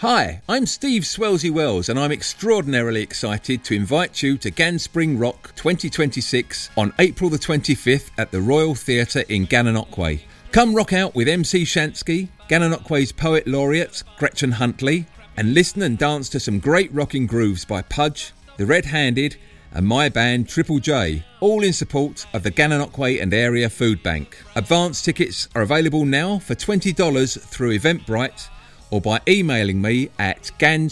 Hi, I'm Steve Swelsey Wells and I'm extraordinarily excited to invite you to Ganspring Rock 2026 on April the 25th at the Royal Theatre in Gananoque. Come rock out with MC Shansky, Gananoque's Poet Laureate Gretchen Huntley, and listen and dance to some great rocking grooves by Pudge, The Red Handed and my band Triple J, all in support of the Gananoque and Area Food Bank. Advance tickets are available now for $20 through Eventbrite or by emailing me at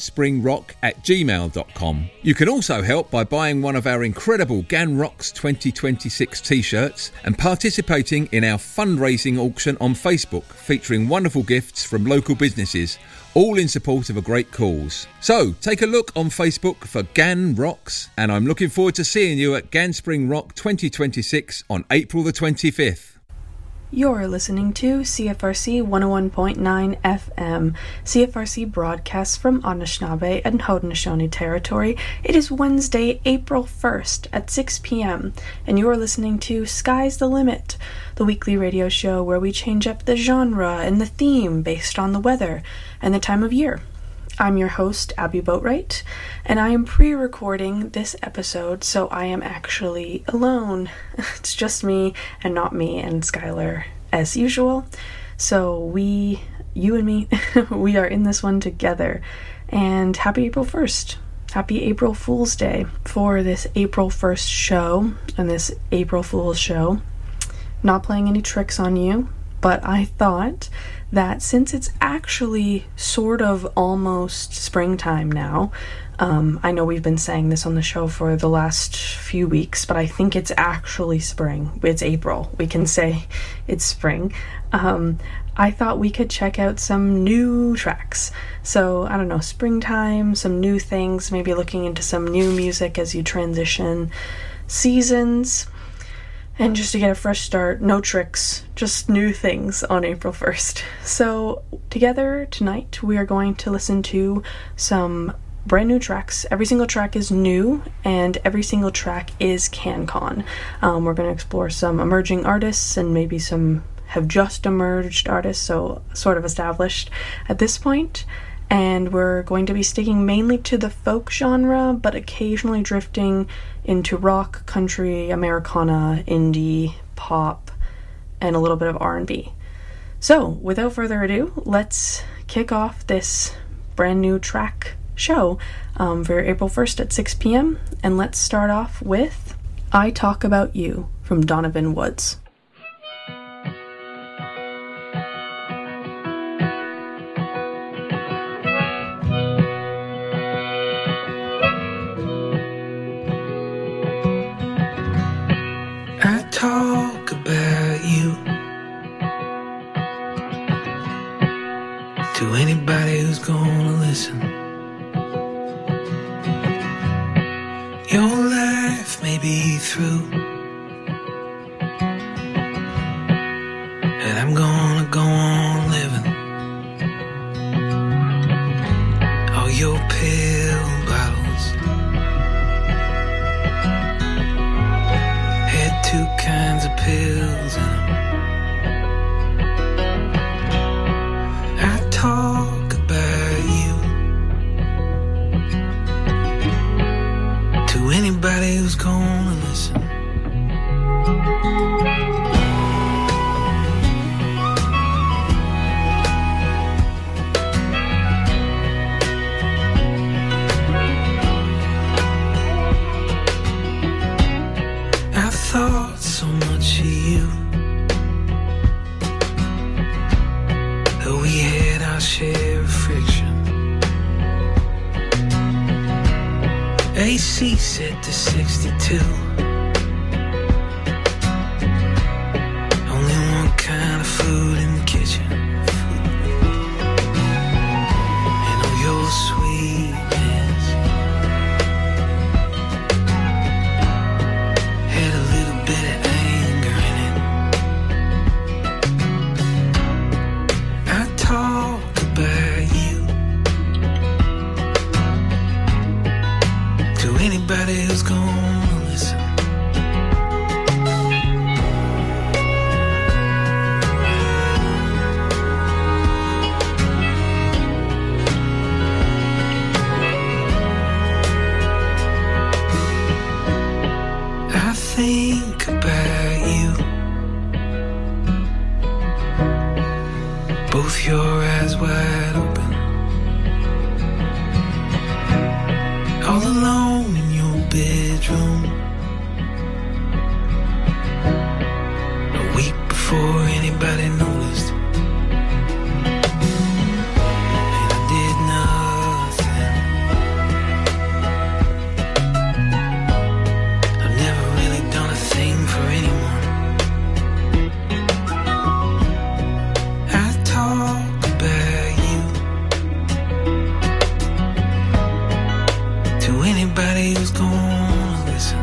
ganspringrock@gmail.com. You can also help by buying one of our incredible Gan Rocks 2026 t-shirts and participating in our fundraising auction on Facebook, featuring wonderful gifts from local businesses, all in support of a great cause. So, take a look on Facebook for Gan Rocks, and I'm looking forward to seeing you at Ganspring Rock 2026 on April the 25th. You're listening to CFRC 101.9 FM. CFRC broadcasts from Anishinaabe and Haudenosaunee territory. It is Wednesday, April 1st at 6 p.m. and you are listening to Sky's the Limit, the weekly radio show where we change up the genre and the theme based on the weather and the time of year. I'm your host, Abby Boatwright, and I am pre-recording this episode, so I am actually alone. It's just me and not me and Skylar as usual. So you and me, we are in this one together. And happy April 1st. Happy April Fool's Day for this April 1st show and this April Fool's show. Not playing any tricks on you, but I thought that since it's actually sort of almost springtime now, I know we've been saying this on the show for the last few weeks, but I think it's actually spring. It's April. We can say it's spring. I thought we could check out some new tracks. So, I don't know, springtime, some new things, maybe looking into some new music as you transition seasons. And just to get a fresh start, no tricks, just new things on April 1st. So together tonight we are going to listen to some brand new tracks. Every single track is new and every single track is CanCon. We're going to explore some emerging artists and maybe some have just emerged artists, so sort of established at this point. And we're going to be sticking mainly to the folk genre, but occasionally drifting into rock, country, Americana, indie, pop, and a little bit of R&B. So, without further ado, let's kick off this brand new track show for April 1st at 6 p.m. And let's start off with I Talk About You from Donovan Woods. Talk about you to anybody who's gonna listen. Your life may be through, and I'm gonna go on living. All your pill bottles had two kinds of pills in them. I talk about you to anybody who's gonna listen. I thought so much of you, though we had our share of friction. AC set to 62. Only one kind of food in the kitchen. And all your sweetness had a little bit of anger in it. I talk about you to anybody who's gonna listen. nobody was gonna listen.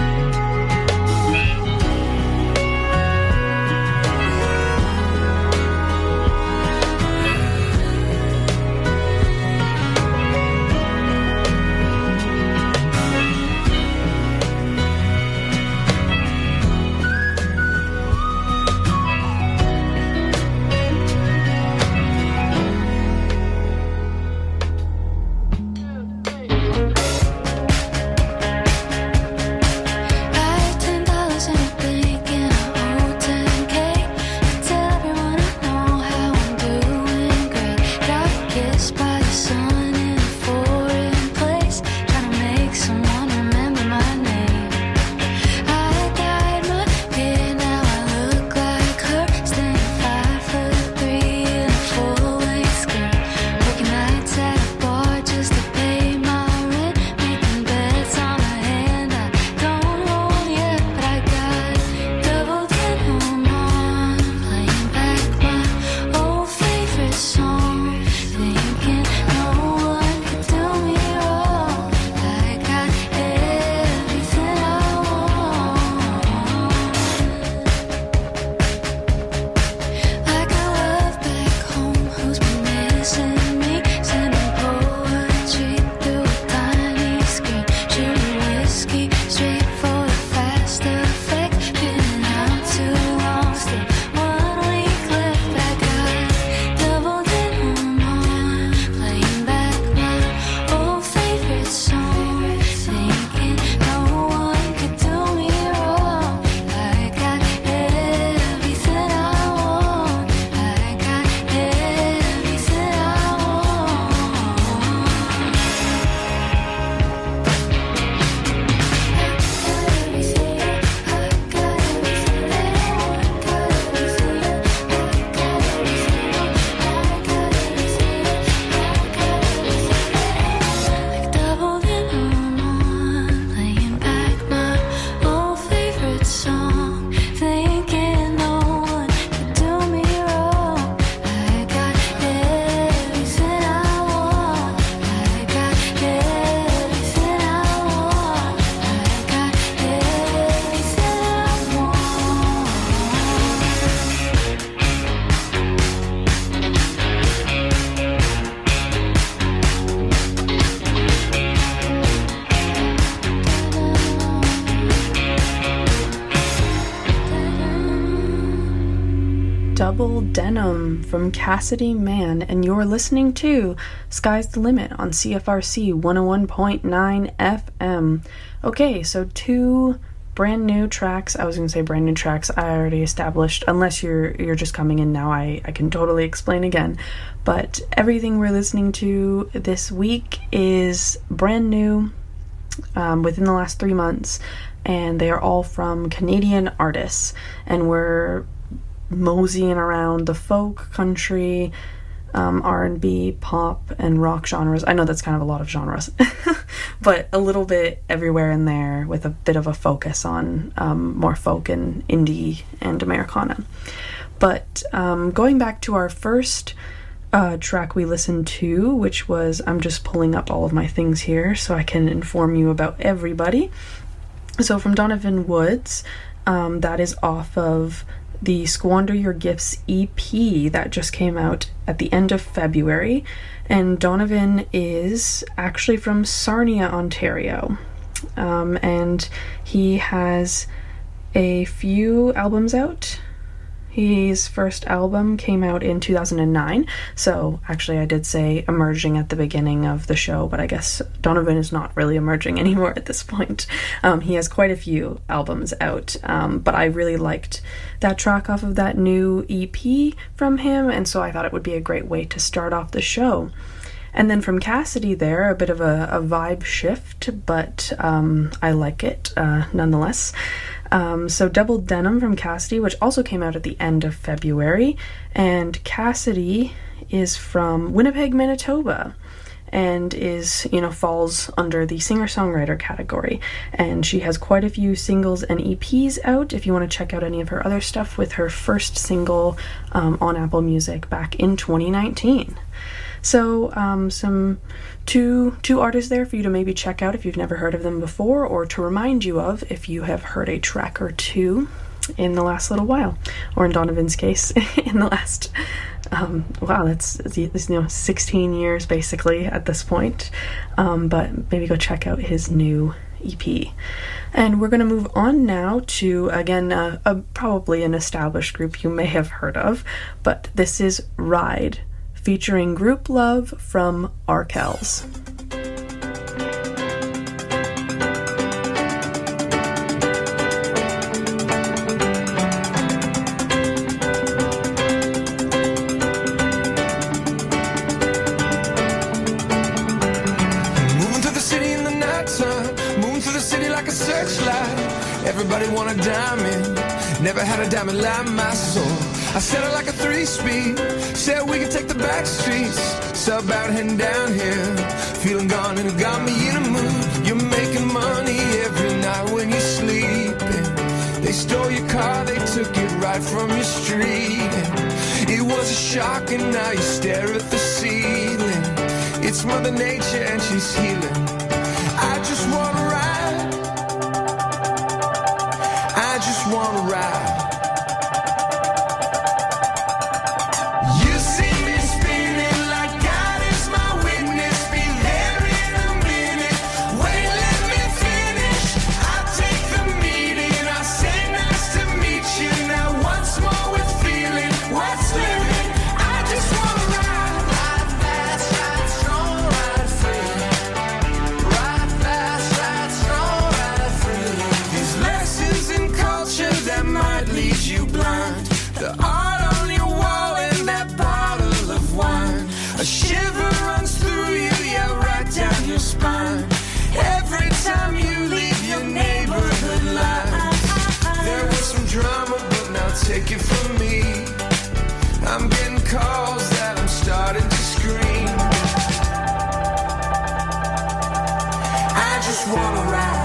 Double Denim from Cassidy Mann, and you're listening to Sky's the Limit on CFRC 101.9 FM. Okay, so two brand new tracks. I was going to say brand new tracks I already established. Unless you're just coming in now, I can totally explain again. But everything we're listening to this week is brand new within the last 3 months, and they are all from Canadian artists, and we're moseying around the folk, country, R&B, pop, and rock genres. I know that's kind of a lot of genres, but a little bit everywhere in there with a bit of a focus on more folk and indie and Americana. But going back to our first track we listened to, which was, I'm just pulling up all of my things here so I can inform you about everybody. So from Donovan Woods, that is off of the Squander Your Gifts EP that just came out at the end of February, and Donovan is actually from Sarnia, Ontario, and he has a few albums out. His first album came out in 2009, so actually I did say emerging at the beginning of the show, but I guess Donovan is not really emerging anymore at this point. He has quite a few albums out, but I really liked that track off of that new EP from him, and so I thought it would be a great way to start off the show. And then from Cassidy there, a bit of a vibe shift, but I like it nonetheless. So Double Denim from Cassidy, which also came out at the end of February, and Cassidy is from Winnipeg, Manitoba, and is, falls under the singer-songwriter category, and she has quite a few singles and EPs out if you want to check out any of her other stuff, with her first single on Apple Music back in 2019. So some two artists there for you to maybe check out if you've never heard of them before, or to remind you of if you have heard a track or two in the last little while, or in Donovan's case, in the last that's 16 years basically at this point. But maybe go check out his new EP. And we're going to move on now to, again, probably an established group you may have heard of, but this is Ride, featuring Group Love from Arkells. Everybody want a diamond, never had a diamond like my soul. I said it like a 3-speed, said we could take the back streets. Sub out heading down here, feeling gone and it got me in a mood. You're making money every night when you're sleeping. They stole your car, they took it right from your street. And it was a shock and now you stare at the ceiling. It's Mother Nature and she's healing. I just wanna ride, I just wanna ride. You see me spinning like God is my witness. Be there in a minute. Wait, let me finish. I take the meeting. I say nice to meet you. Now once more with feeling. What's living? I just wanna ride. Ride fast, ride strong, ride free. Ride fast, ride strong, ride free. These lessons in culture that might leave you blind. The art on your wall and that bottle of wine. A shiver runs through you, yeah, right down your spine. Every time you leave your neighborhood line. There was some drama, but now take it from me. I'm getting calls that I'm starting to scream. I just wanna ride.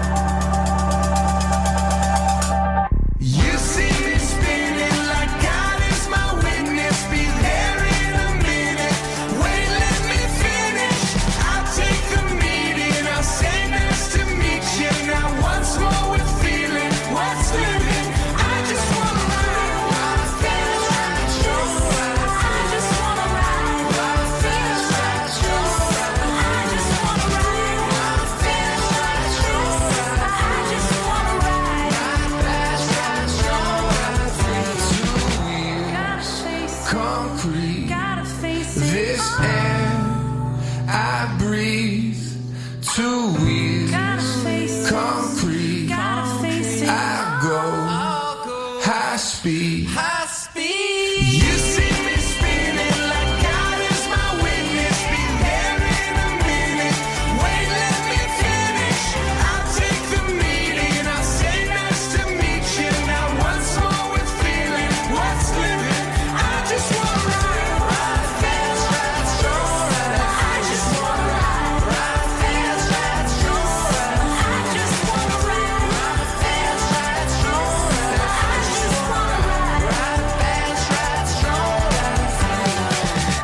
You see me spinning like God is my witness. Be there in a minute. Wait, let me finish. I'll take the meeting. I'll say nice to meet you. Now once more with feeling. What's living? I just wanna ride. Ride fast, ride strong, ride free. I just wanna ride. Ride fast, ride strong, ride free. I just wanna ride. Ride fast, ride strong, ride free. I just wanna ride. Ride fast, ride strong, ride free. 2 wheels, concrete. This air I breathe. 2 wheels, concrete. I go high speed. You see me spinning like God is my witness. Be there in a minute. Wait, let me finish. I'll take the meeting. I'll say nice to meet you. Now once more with feeling. What's living? I just wanna ride. Ride fast, ride strong, ride free. I just wanna ride. Ride fast, ride strong, ride free. I just wanna ride. Ride fast, ride strong, ride free. I just wanna ride. Ride fast, ride strong, ride free.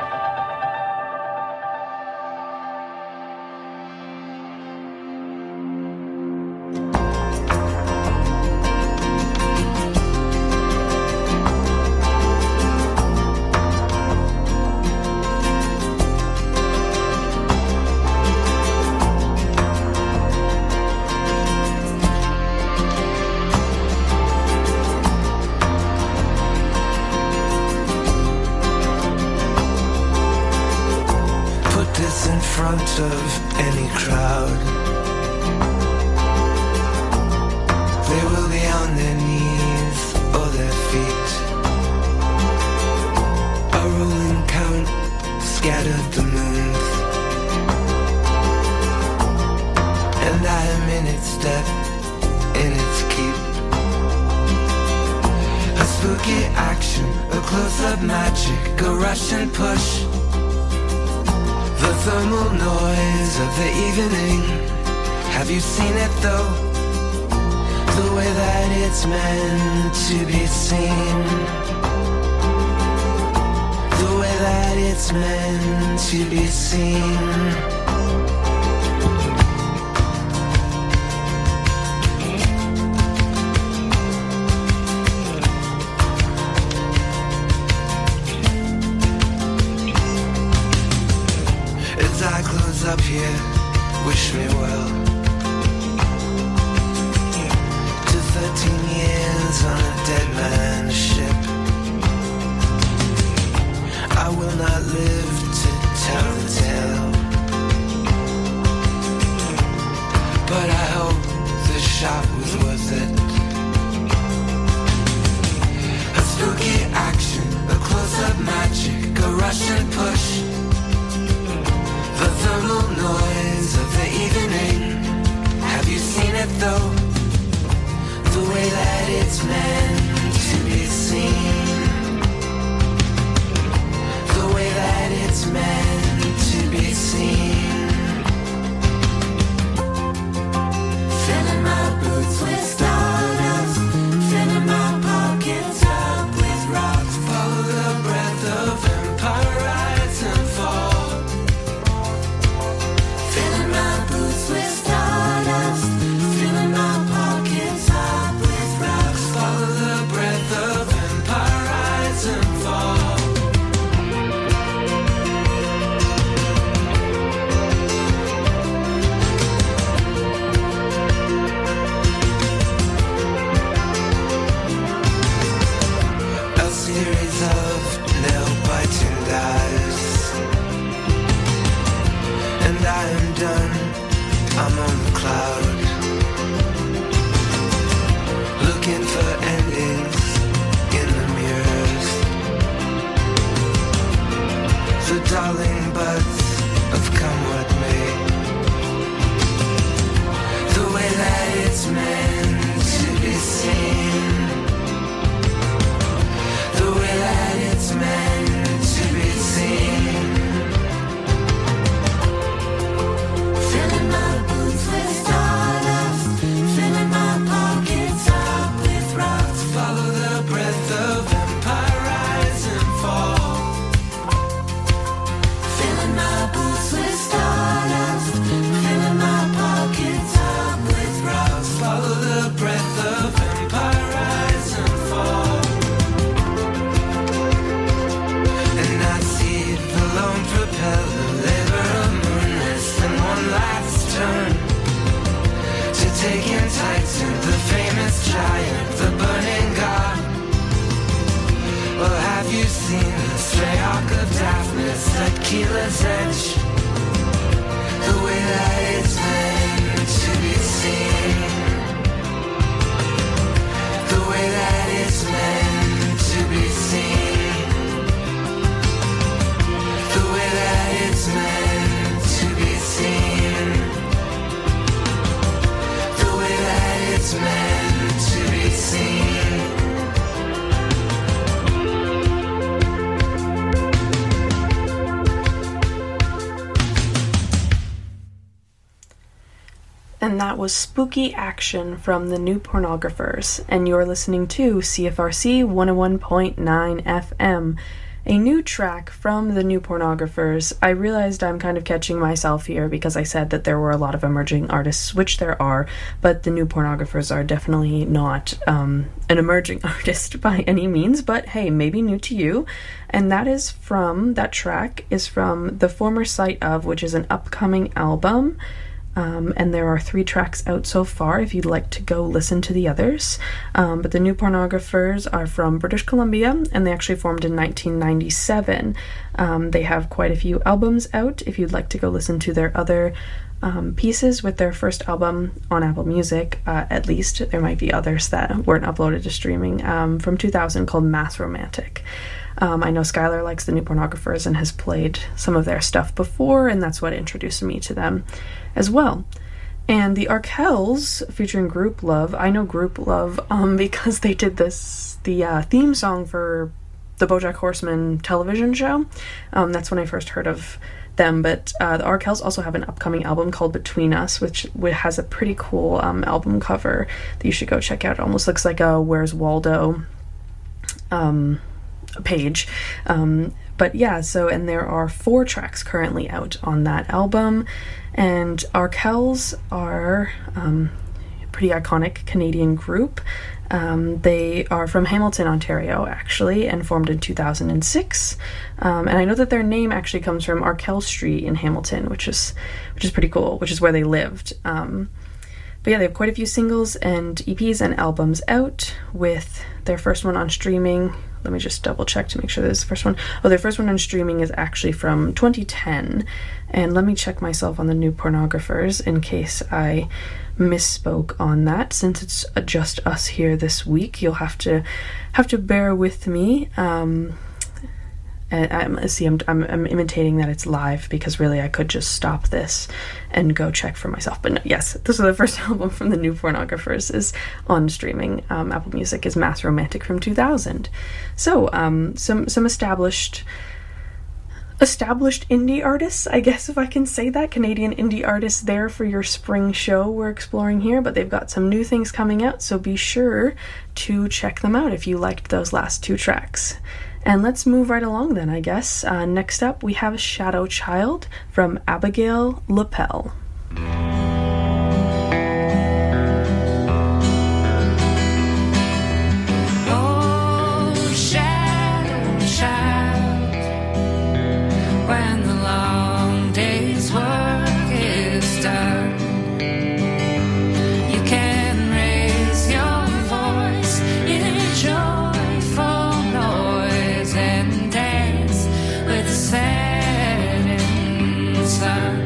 Put this in front of any crowd. They will be on their knees or their feet. A rolling count scattered the moons, and I am in its step, in its keep. A spooky action, a close-up magic, a Russian push. The thermal noise of the evening. Have you seen it though? The way that it's meant to be seen. The way that it's meant to be seen. As I close up here, wish me well. To 13 years on a dead man's ship, I will not live to tell the tale, but I hope the shot was worth it. A spooky action, a close-up magic, a Russian push, the thermal noise of the evening. Have you seen it though? The way that it's meant to be seen. The way that it's meant to be seen. Filling my boots with stardust, filling my pockets up with rocks. Follow the breath of empire rise and fall. Filling my boots with stardust, filling my pockets up with rocks. Follow the breath of empire rise and fall. A series of nail-biting dives, and I am done. I'm on the cloud, looking for endings in the mirrors. The darling buds of come what may. The way that it's meant to be seen. The way that it's meant to be seen. Filling my boots with stardust, filling my pockets up with rocks. Follow the breath of empire rise and fall. Filling my boots with stardust, filling my pockets up with rocks. Follow the breath of empire rise and fall. And I see the lone propeller, labor of moonless, and one last turn to take in Titan, the famous giant, the burning god. Well, have you seen the stray arc of Daphnis at Keeler's edge? The way that it's meant to be seen. The way that it's meant to be seen. The way that it's meant to be seen. The way that it's meant to be seen. And that was Spooky Action from the New Pornographers, and you're listening to CFRC 101.9 FM. A new track from the New Pornographers. I realized I'm kind of catching myself here because I said that there were a lot of emerging artists, which there are, but the New Pornographers are definitely not an emerging artist by any means, but hey, maybe new to you. And that track is from The Former Sight Of, which is an upcoming album. And there are 3 tracks out so far if you'd like to go listen to the others. But the New Pornographers are from British Columbia, and they actually formed in 1997. They have quite a few albums out if you'd like to go listen to their other pieces with their first album on Apple Music, at least. There might be others that weren't uploaded to streaming, from 2000 called Mass Romantic. I know Skylar likes the New Pornographers and has played some of their stuff before, and that's what introduced me to them as well. And the Arkells featuring Group Love. I know Group Love because they did the theme song for the BoJack Horseman television show. That's when I first heard of them, but the Arkells also have an upcoming album called Between Us, which has a pretty cool album cover that you should go check out. It almost looks like a Where's Waldo page, But yeah, and there are 4 tracks currently out on that album, and Arkells are a pretty iconic Canadian group. They are from Hamilton, Ontario, actually, and formed in 2006. And I know that their name actually comes from Arkell Street in Hamilton, which is pretty cool, which is where they lived. But yeah, they have quite a few singles and EPs and albums out, with their first one on streaming. Let me just double check to make sure this is the first one. Oh, their first one on streaming is actually from 2010. And let me check myself on the New Pornographers in case I misspoke on that. Since it's just us here this week, you'll have to bear with me. I'm imitating that it's live, because really I could just stop this and go check for myself. But no, yes, this is the first album from the New Pornographers is on streaming. Apple Music is Math Romantic from 2000. So some established indie artists, I guess, if I can say that, Canadian indie artists there for your spring show we're exploring here, but they've got some new things coming out, so be sure to check them out if you liked those last 2 tracks. And let's move right along then, I guess. Next up, we have Shadow Child from Abigail Lapel. Oh, shadow child, when the long day's work is done, you can raise your voice in a joyful noise and dance with the setting sun.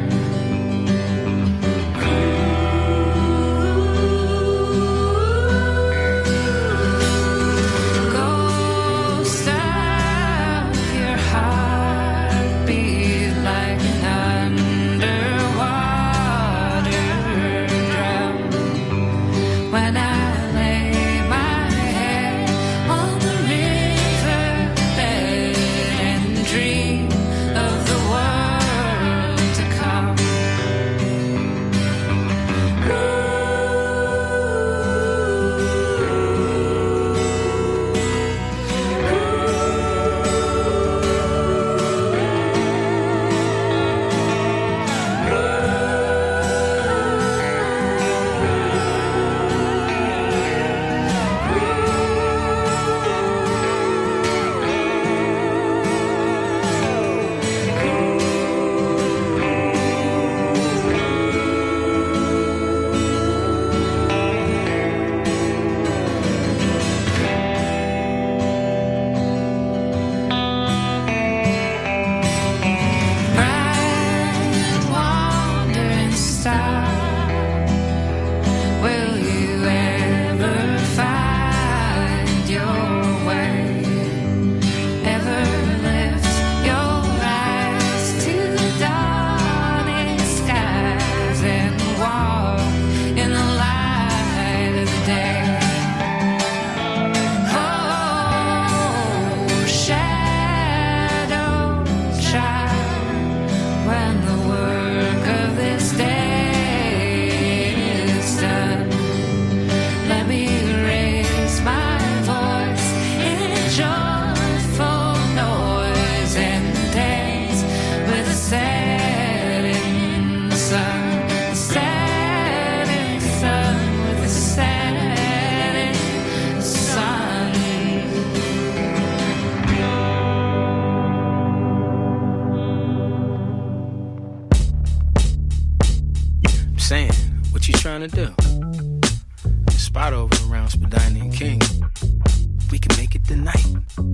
Ghost of your heartbeat like an underwater drum. When I lay my head on the riverbed and dream of the world to come. Bright wandering star, will you ever find your way? Ever lift your eyes to the dawning skies and walk in the light of the day? Oh, shadow child, when the work of this day is done, let me raise my voice in a joyful noise and dance with the setting sun. The setting sun with the setting sun. I'm saying, what you trying to do? Spot over around Spadina and King. We can make it tonight.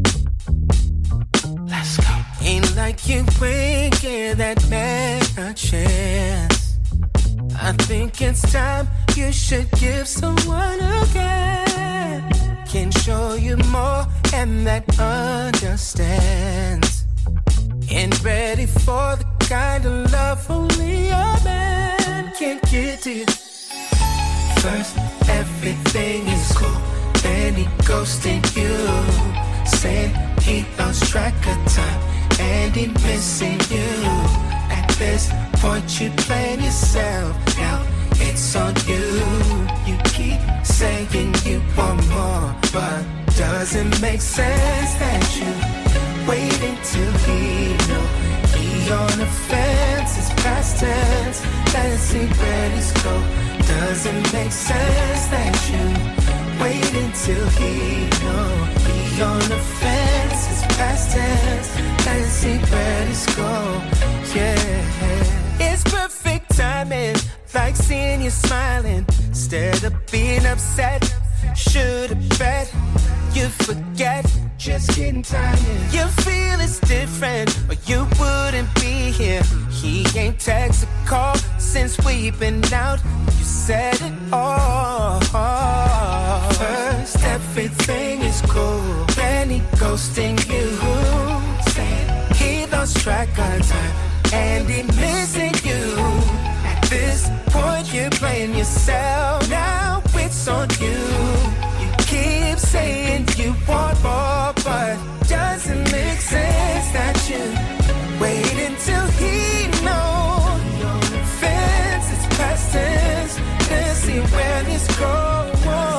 Let's go. Ain't like you ain't give that man a chance. I think it's time you should give someone again. Can show you more and that understands. Ain't ready for the kind of love only a man can give to you. First, everything is cool. Then he ghosted you. Saying he lost track of time and he missing you. At this point you blame yourself. Now it's on you. You keep saying you want more, but doesn't make sense that you Wait until he know he on the fence. It's past tense. Let's see where this go. Doesn't make sense that you wait until he know he on the fence. It's past tense. Let's see where this go. Yeah, it's perfect timing. Like seeing you smiling instead of being upset. Should've bet you forget. Just kidding, timing. You feel it's different, or you wouldn't be here. He ain't text or call since we've been out. You said it all. First, everything is cool. Then he ghosting you. Saying he lost track of time and he missing you. At this point, you're playing yourself. Now it's on you. You keep saying you want more, but doesn't make sense that you wait until he knows. Fence, it's past tense. Let's see where this goes.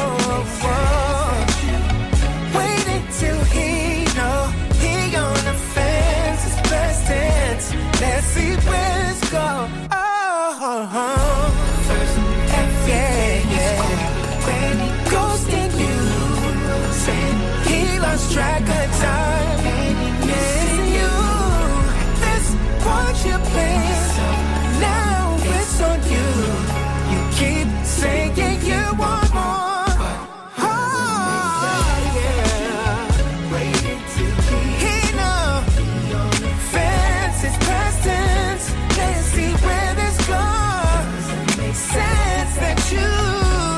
Wait until he knows. He on the fence, it's past tense. Let's see where this goes. When he ghosted you, saying he lost track of time and he missing you. That's what you planned. Now it's on you. You keep saying you want more. Oh, yeah. Wait until he know. Fence is past tense. Let's see where this goes. Makes sense that you.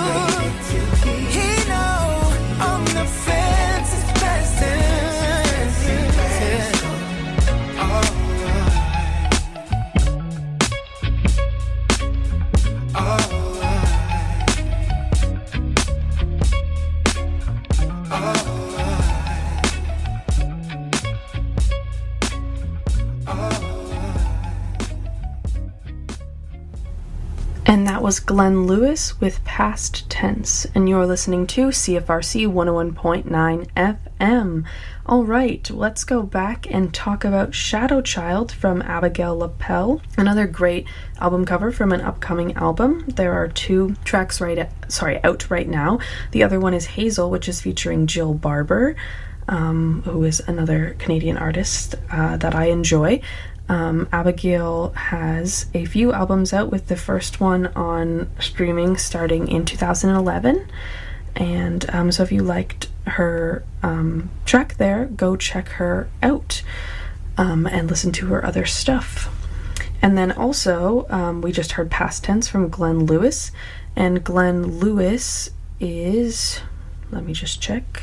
And that was Glenn Lewis with Past Tense, and you're listening to CFRC 101.9 FM. Alright, let's go back and talk about Shadow Child from Abigail Lapel, another great album cover from an upcoming album. There are 2 tracks out right now. The other one is Hazel, which is featuring Jill Barber, who is another Canadian artist that I enjoy. Abigail has a few albums out, with the first one on streaming starting in 2011. And so if you liked her track there, go check her out and listen to her other stuff. And then also, we just heard Past Tense from Glenn Lewis. And Glenn Lewis is, let me just check,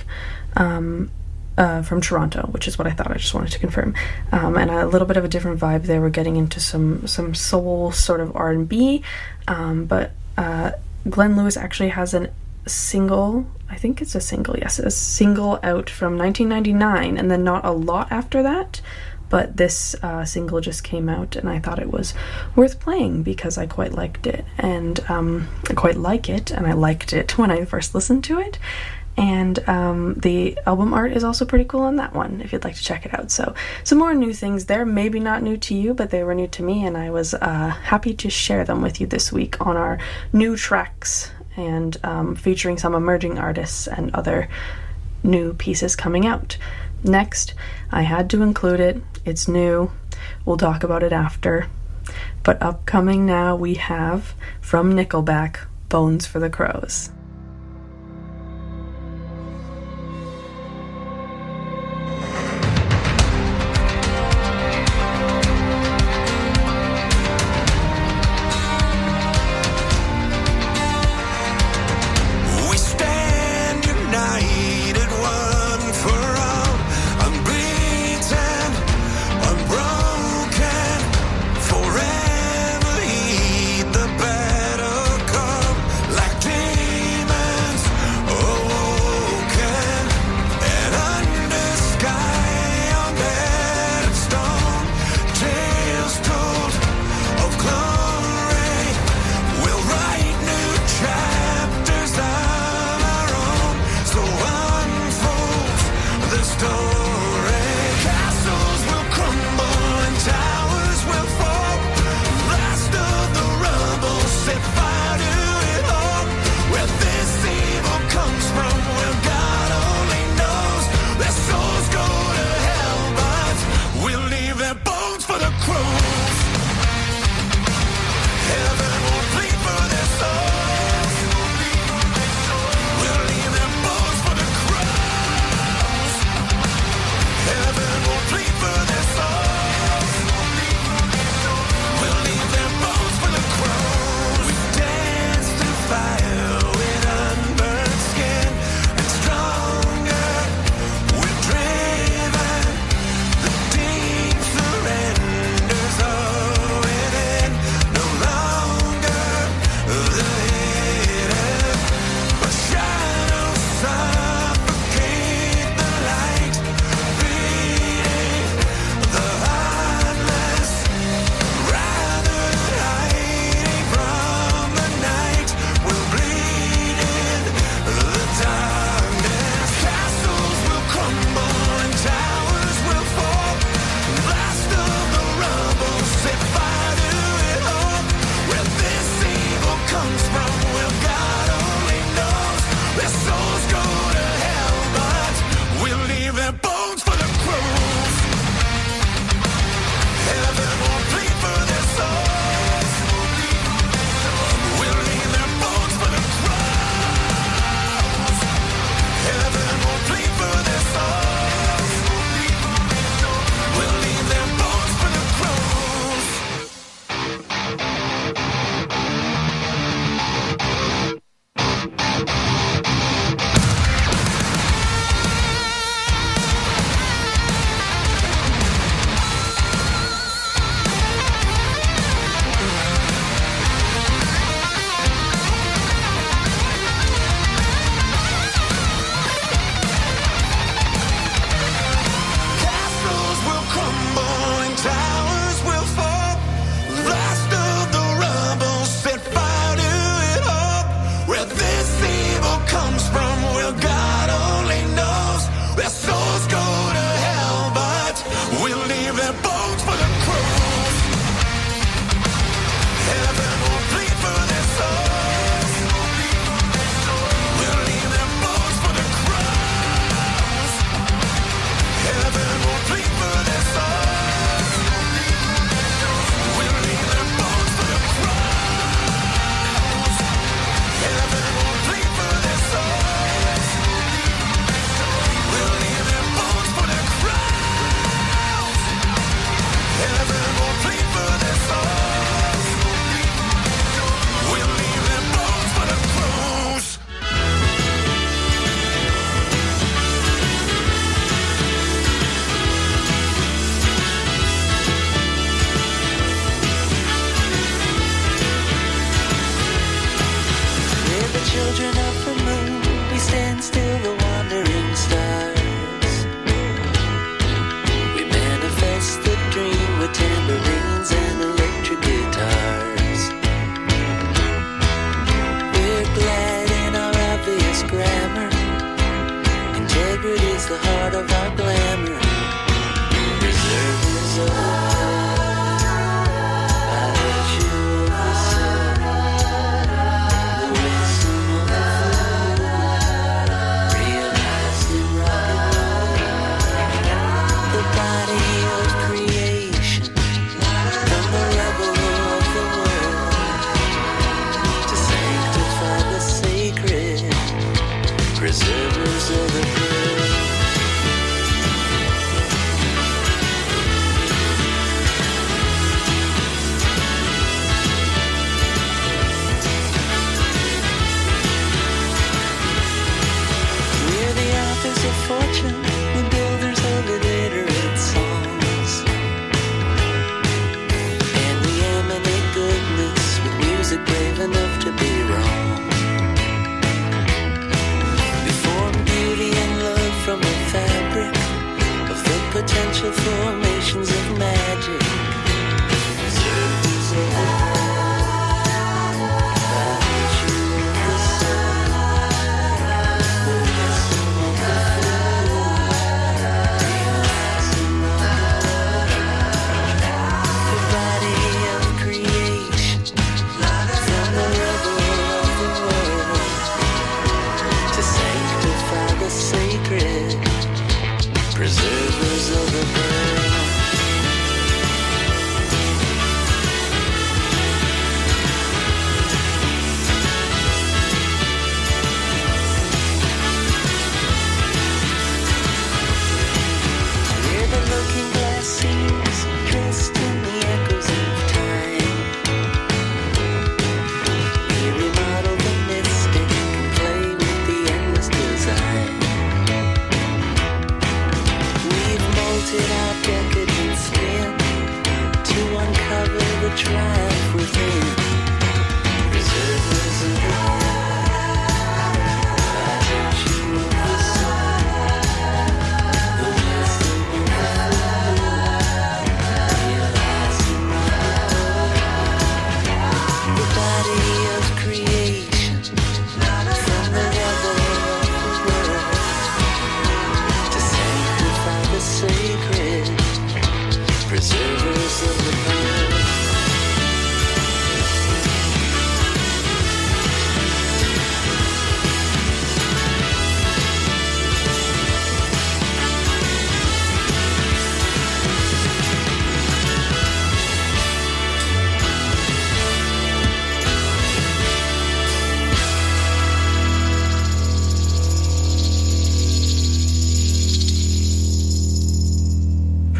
from Toronto, which is what I thought. I just wanted to confirm. And a little bit of a different vibe there. We're getting into some soul sort of R&B, but Glenn Lewis actually has a single, I think it's a single, yes, a single out from 1999, and then not a lot after that, but this single just came out, and I thought it was worth playing because I quite liked it, and I quite like it, and I liked it when I first listened to it. And the album art is also pretty cool on that one, if you'd like to check it out. So some more new things there, maybe not new to you, but they were new to me, and I was happy to share them with you this week on our new tracks, and featuring some emerging artists and other new pieces coming out. Next, I had to include it. It's new. We'll talk about it after. But upcoming now, we have, from Nickelback, Bones for the Crows. Forever heed the better come, like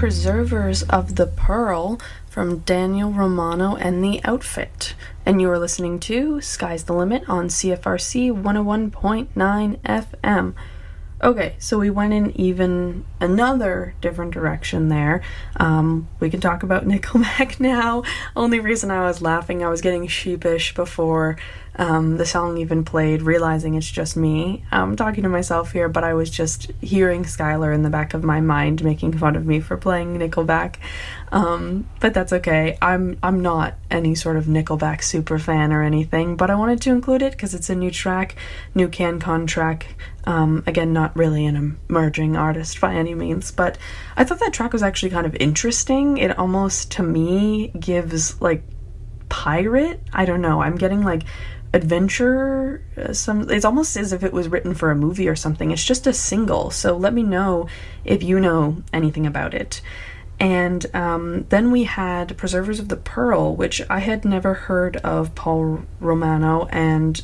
Preservers of the Pearl from Daniel Romano and the Outfit. And you are listening to Sky's the Limit on CFRC 101.9 FM. Okay, so we went in even another different direction there. We can talk about Nickelback now. Only reason I was laughing, I was getting sheepish before the song even played, realizing it's just me. I'm talking to myself here, but I was just hearing Skylar in the back of my mind making fun of me for playing Nickelback. But that's okay. I'm not any sort of Nickelback super fan or anything, but I wanted to include it because it's a new track, new CanCon track. Again, not really an emerging artist by any means, but I thought that track was actually kind of interesting. It almost, to me, gives, like, pirate? I don't know. I'm getting, like, adventure. It's almost as if it was written for a movie or something. It's just a single, so let me know if you know anything about it. And then we had Preservers of the Pearl, which I had never heard of Paul Romano and,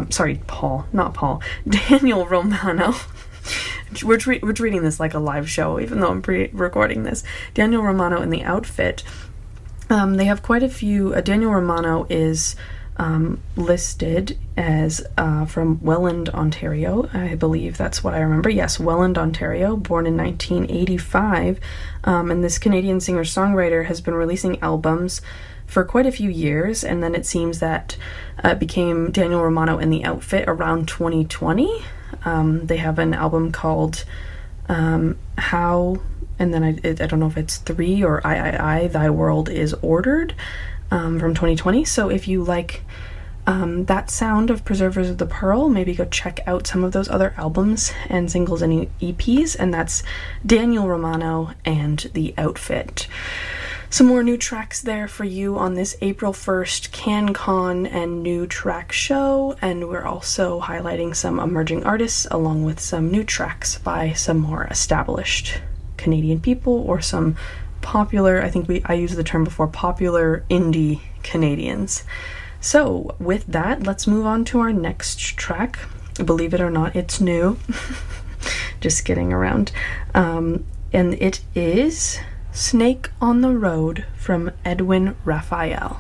Daniel Romano. We're treating this like a live show, even though I'm pre-recording this. Daniel Romano and the Outfit. They have quite a few. Daniel Romano is listed as from Welland, Ontario. I believe that's what I remember. Yes, Welland, Ontario, born in 1985. And this Canadian singer-songwriter has been releasing albums for quite a few years, and then it seems that it became Daniel Romano and the Outfit around 2020. They have an album called How, and then I don't know if it's 3 or I, Thy World is Ordered, from 2020. So if you like that sound of Preservers of the Pearl, maybe go check out some of those other albums and singles and EPs, and that's Daniel Romano and the Outfit. Some more new tracks there for you on this April 1st CanCon and new track show, and we're also highlighting some emerging artists along with some new tracks by some more established Canadian people or some popular, I used the term before, popular indie Canadians. So with that, let's move on to our next track. Believe it or not, it's new. Just kidding around. And it is Snake on the Road from Edwin Raphael.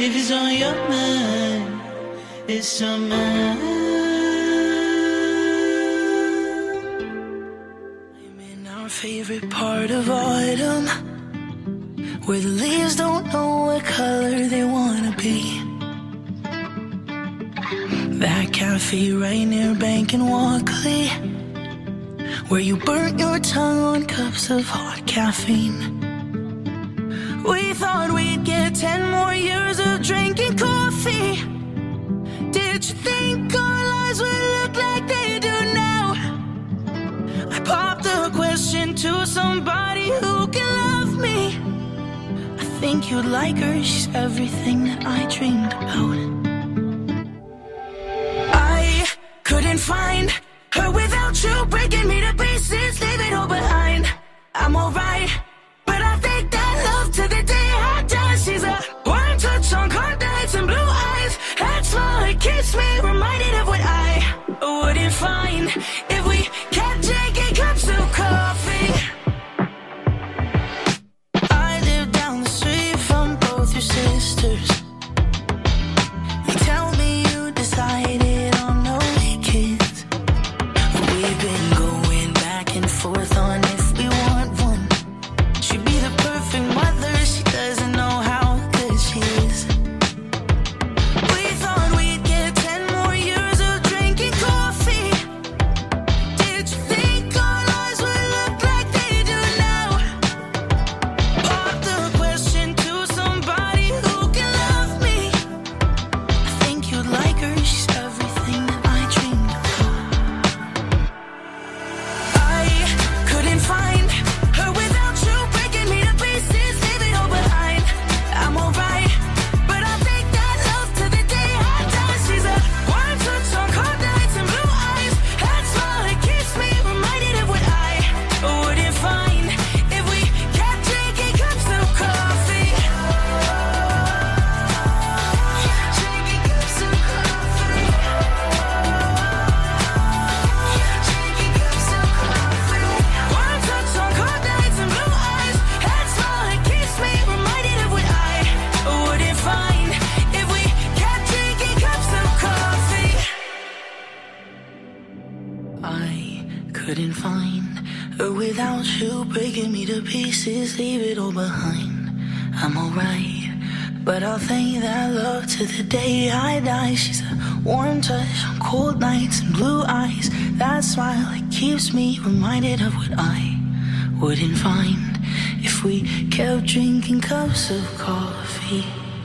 If it's on your mind, it's on mine. I'm in our favorite part of autumn, where the leaves don't know what color they wanna be. That cafe right near Bank and Walkley, where you burnt your tongue on cups of hot caffeine. We thought we'd get 10 more years of drinking coffee. Did you think our lives would look like they do now? I popped a question to somebody who can love me. I think you'd like her, she's everything that I dreamed about. I couldn't find her without you, breaking me to pieces, leaving all behind. I'm alright, but I think that love to the day I die. She's a warm touch on cold nights and blue eyes. That smile, it keeps me reminded of what I wouldn't find if we kept drinking cups of coffee. I live down the street from both your sisters. You tell me you decided on no kids. We've been going back and forth on if we want one. She'd be the perfect mother, she doesn't know how good she is. We thought we'd get 10 more years of drinking coffee. Did you think our lives would look like they do now? Popped the question to somebody who can love me. I think you'd like her, she's everything that I dreamed about. I couldn't find her without you, breaking me to pieces, leaving all behind. I'm alright, but I think that love to the day I die. She's a warm touch on cold nights and blue eyes. That smile, it keeps me reminded of what I wouldn't find if we kept drinking cups of coffee. Drinking cups of coffee. Drinking cups of coffee. Warm touch on cold nights and blue eyes. That smile, it keeps me reminded of what I wouldn't find if we kept drinking cups of coffee. I couldn't find her without you, breaking me to pieces, leave it all behind. I'm alright, but I'll thank that love to the day I die. She's a warm touch on cold nights and blue eyes. That smile, it keeps me reminded of what I wouldn't find if we kept drinking cups of coffee.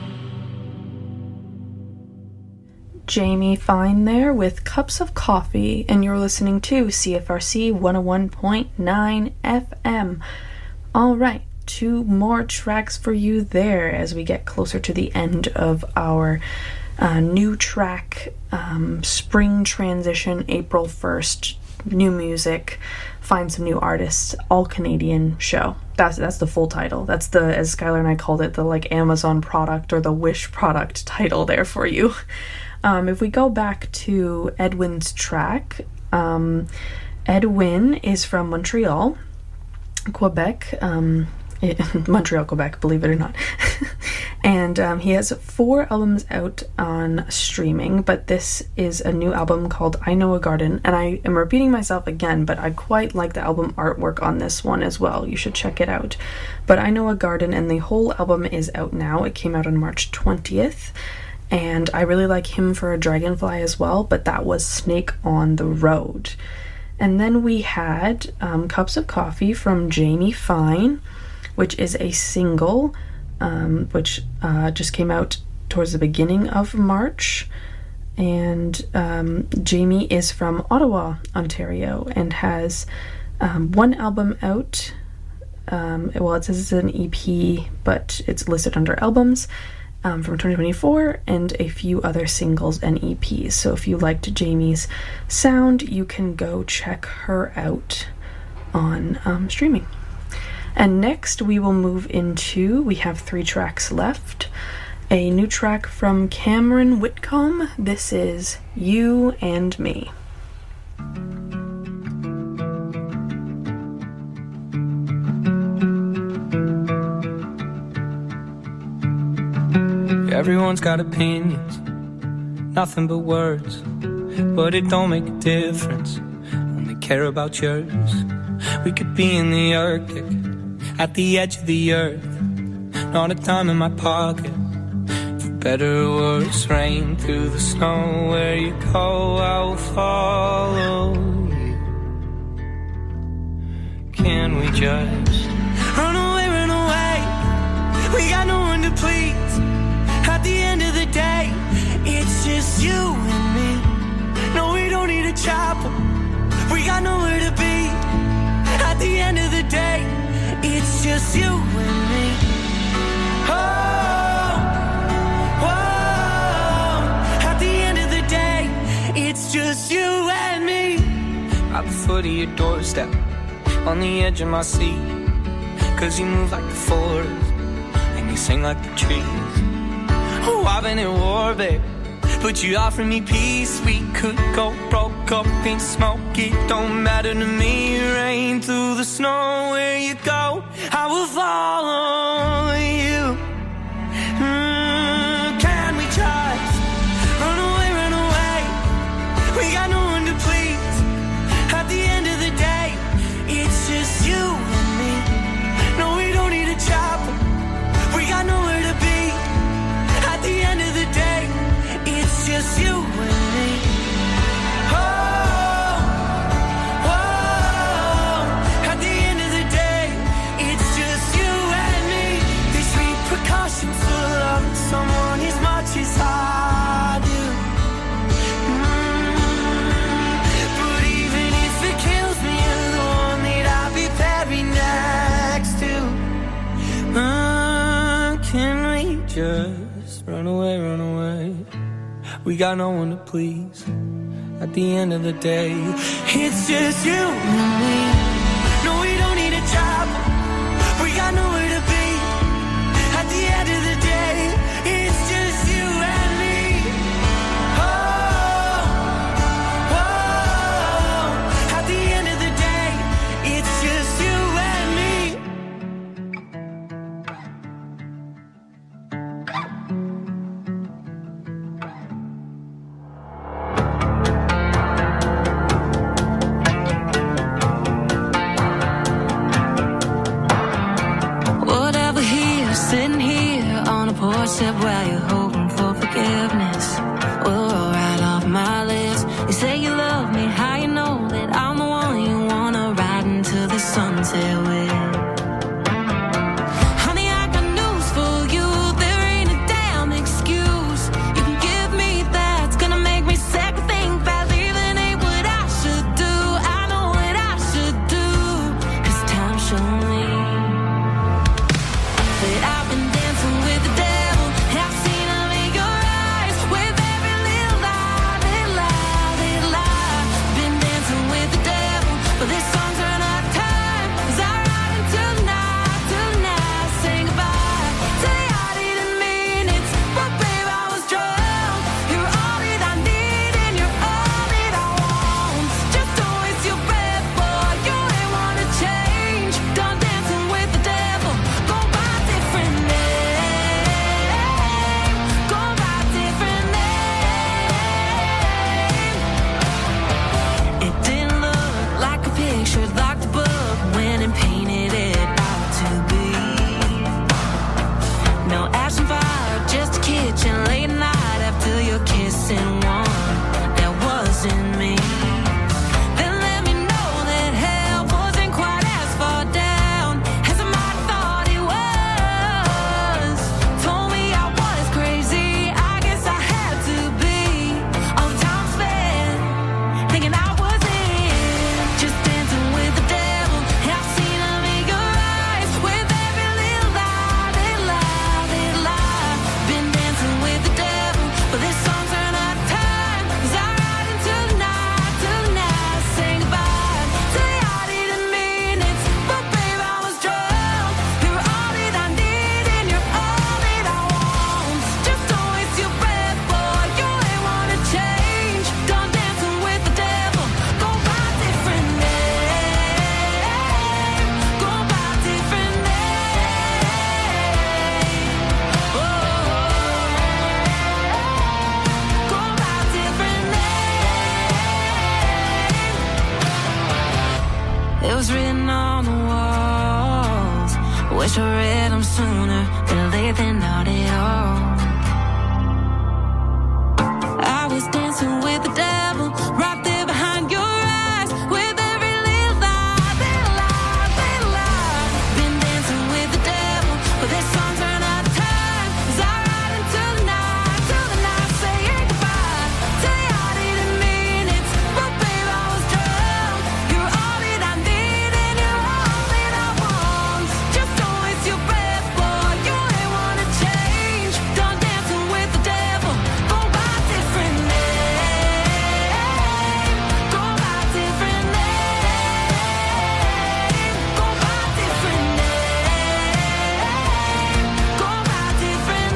Jamie Fine there with Cups of Coffee, and you're listening to CFRC 101.9 FM. Alright, 2 more tracks for you there as we get closer to the end of our new track, spring transition, April 1st, new music, find some new artists, all Canadian show. That's the full title. That's the, as Skylar and I called it, the like Amazon product or the Wish product title there for you. If we go back to Edwin's track, Edwin is from Montreal, Quebec, Montreal, Quebec, believe it or not. And he has 4 albums out on streaming, but this is a new album called I Know a Garden, and I am repeating myself again, but I quite like the album artwork on this one as well. You should check it out. But I Know a Garden, and the whole album is out now. It came out on March 20th. And I really like him for a Dragonfly as well, but that was Snake on the Road. And then we had Cups of Coffee from Jamie Fine, which is a single, which just came out towards the beginning of March. And Jamie is from Ottawa, Ontario, and has 1 album out. Well, it says it's an EP, but it's listed under albums. From 2024, and a few other singles and EPs. So if you liked Jamie's sound, you can go check her out on streaming. And next we will move into, we have 3 tracks left. A new track from Cameron Whitcomb. This is You and Me. Everyone's got opinions, nothing but words, but it don't make a difference. Only care about yours. We could be in the Arctic, at the edge of the earth, not a dime in my pocket. For better or worse, rain through the snow. Where you go, I will follow you. Can we just run away, run away? We got no one to please. At the end of the day, it's just you and me. No, we don't need a chapel. We got nowhere to be. At the end of the day, it's just you and me. Oh, whoa. At the end of the day, it's just you and me. At the foot of your doorstep, on the edge of my seat. 'Cause you move like the forest, and you sing like the trees. Oh, I've been at war, babe, but you offer me peace. We could go broke up in smoke. It don't matter to me. Rain through the snow. Where you go, I will follow you. Can we just run away, run away? We got no one to please. At the end of the day, it's just you and me. No, we don't need a chapel. We got nowhere to be. At the end of the day, it's just you and me. Oh, whoa. At the end of the day, it's just you and me. There's repercussions for loving someone as much as I do. But even if it kills me, you're the one that I'll be buried next to. Can we just run away, run away? We got no one to please. At the end of the day, it's just you and me. No, we don't need a job. We got nowhere to be. At the end of the day, it's just you and me. Oh, whoa. At the end of the day, it's just you and me. Wish I read them sooner than late than not at all. I was dancing with the devil right there behind your eyes, with every little lie, little lie, little lie. Been dancing with the devil, but this song's run out of time. 'Cause I ride until the night, saying goodbye. Tell you I didn't mean it, but babe I was drunk. You're all that I need and you're all that I want. Just don't waste your breath, boy. You ain't wanna change. Done dancing with the devil. Go by different name. Go by different name. Go by different name. Go by different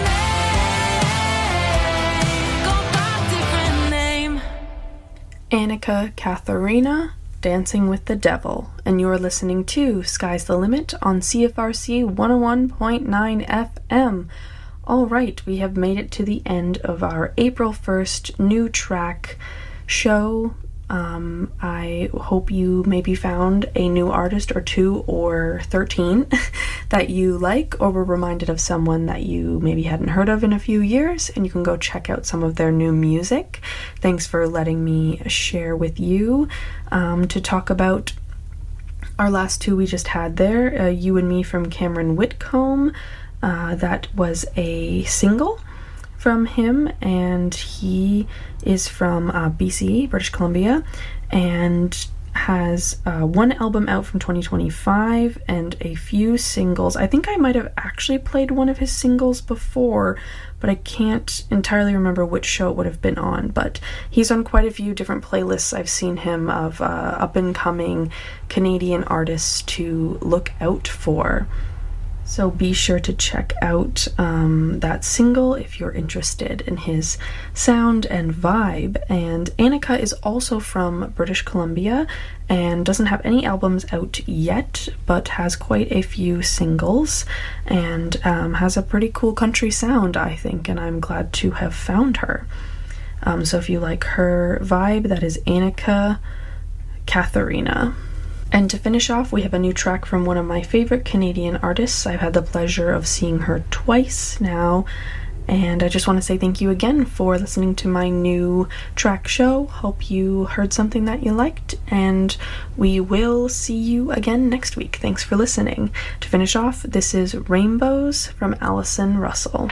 name. Go by different name. Annika Katharina, Dancing with the Devil, and you're listening to Sky's the Limit on CFRC 101.9 FM. All right, we have made it to the end of our April 1st new track show. I hope you maybe found a new artist or two or 13 that you like, or were reminded of someone that you maybe hadn't heard of in a few years, and you can go check out some of their new music. Thanks for letting me share with you to talk about our last two we just had there. You and Me from Cameron Whitcomb. That was a single from him, and he is from BC, British Columbia, and has one album out from 2025 and a few singles. I think I might have actually played one of his singles before, but I can't entirely remember which show it would have been on. But he's on quite a few different playlists I've seen him of up-and-coming Canadian artists to look out for. So be sure to check out that single if you're interested in his sound and vibe. And Annika is also from British Columbia and doesn't have any albums out yet, but has quite a few singles and has a pretty cool country sound, I think, and I'm glad to have found her. So if you like her vibe, that is Annika Katharina. And to finish off, we have a new track from one of my favorite Canadian artists. I've had the pleasure of seeing her twice now, and I just want to say thank you again for listening to my new track show. Hope you heard something that you liked, and we will see you again next week. Thanks for listening. To finish off, this is Rainbows from Alison Russell.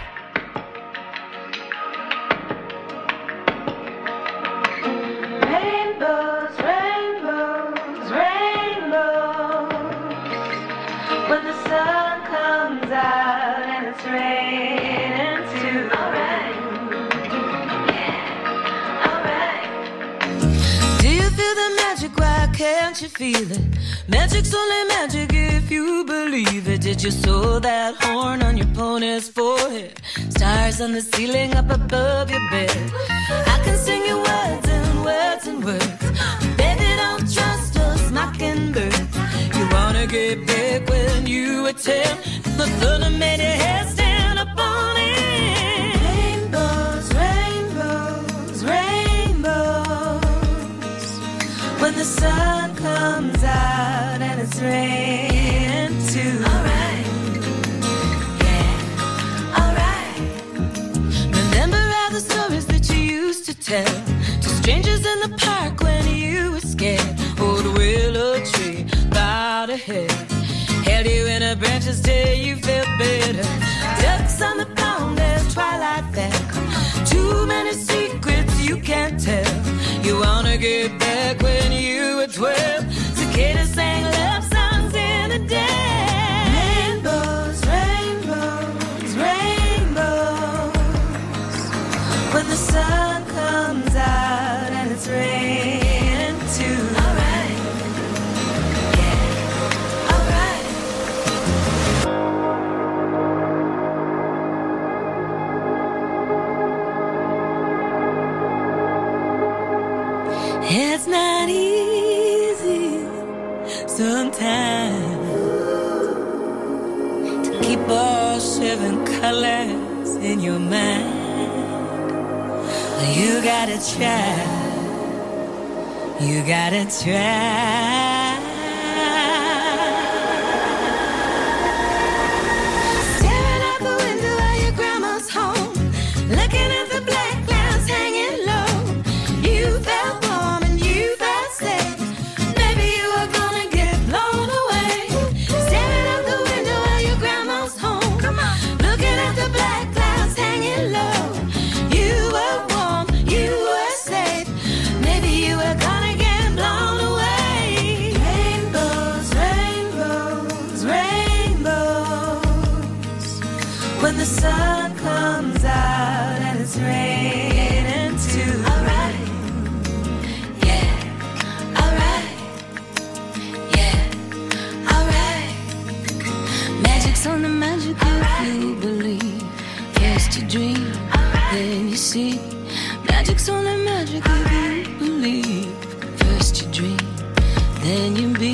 When the sun comes out and it's raining too. Alright, yeah, alright. Do you feel the magic? Why can't you feel it? Magic's only magic if you believe it. Did you sew that horn on your pony's forehead? Stars on the ceiling up above your bed. I can sing you words and words and words. Baby, don't trust us mockingbirds. You wanna get back when you were 10. The thunder made your head stand up on it. Rainbows, rainbows, rainbows. When the sun comes out and it's raining too. Alright, yeah, alright. Remember all the stories that you used to tell to strangers in the park when you were scared. Oh, the willow tree bowed her head, held you in her branches till you felt better. Ducks on the pond, there's twilight back. Too many secrets you can't tell. You wanna get back when you were 12. Cicadas sang love songs in the day. Rainbows, rainbows, rainbows. When the sun comes out and it's raining too. Alright, yeah, alright. It's not easy sometimes to keep all 7 colors in your mind. You gotta try. You gotta try. when the sun comes out and it's raining too. Alright, yeah, alright, yeah, alright. Magic's on the magic if you believe. First you dream, then you see. Magic's on the magic if you believe. First you dream, then you be.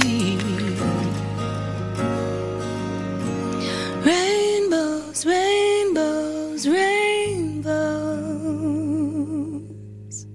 Rainbows, rainbows, rainbows.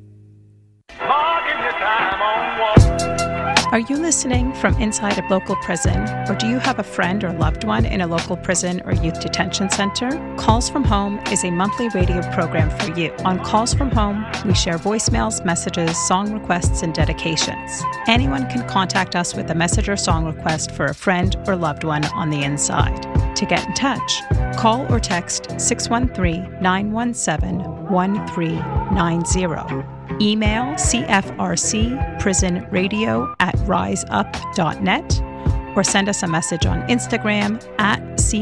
Are you listening from inside a local prison, or do you have a friend or loved one in a local prison or youth detention center? Calls from Home is a monthly radio program for you. On Calls from Home, we share voicemails, messages, song requests, and dedications. Anyone can contact us with a message or song request for a friend or loved one on the inside. To get in touch, call or text 613-917-1390. Email cfrcprisonradio@riseup.net or send us a message on Instagram at